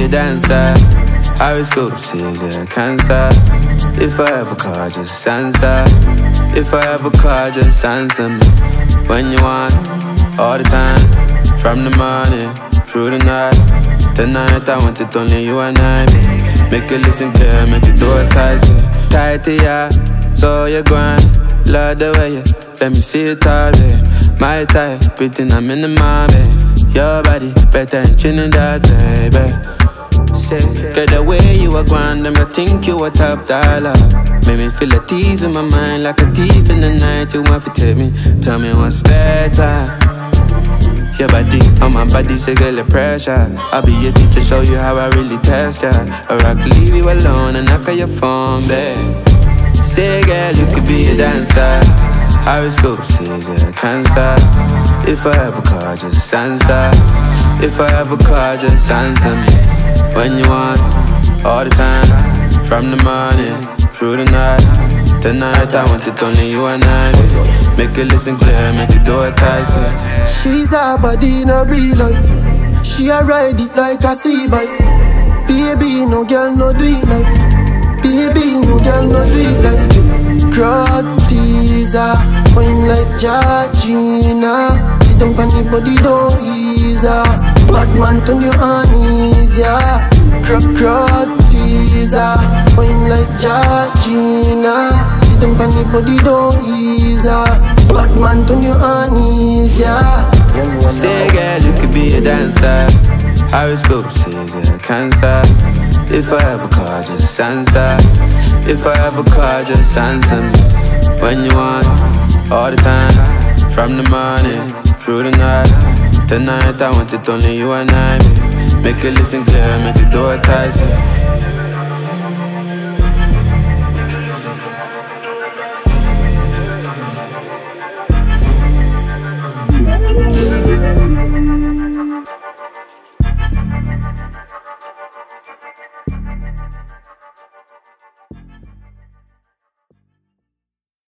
a dancer. Horoscope says you're cancer. If I ever call, just answer. If I ever call, just answer me. When you want, all the time. From the morning, through the night. Tonight I want it only you and I. Make it listen clear, make it do it tight. Tight to ya, so you're going. Love the way you let me see it all day. My type, everything I'm in the mommy. Your body better than Trinidad, baby. Say, get the way you are grand, them I think you a top dollar. Make me feel a tease in my mind like a thief in the night. You want to take me, tell me what's better. Your body on my body, say girl the pressure. I'll be your teacher, show you how I really test ya. Or I could leave you alone and knock on your phone, babe. Say girl, you could be a dancer. Horoscope says you're cancer. If I ever call, just answer. If I ever call, just answer me. When you want, all the time. From the morning, through the night. Tonight I want it only you and I. Make it listen clear, make it do it tight. She's a body in a real life. She a ride it like a sea bike. Baby, no girl no do it like. Baby, no girl no do it like. Crowd pleaser, wine like Georgina. Sit down on the body, don't ease her. Bad man turn your knees, yeah. Crowd pleaser, wine like Georgina. Sit down on the body, don't ease her. Bad man turn your knees, yeah. Say girl, you could be a dancer. Horoscope says you're cancer. If I ever call, just answer. If I ever call, just answer me. When you want, all the time. From the morning, through the night. Tonight I want it only you and I. Make it listen clear, make it do it tight.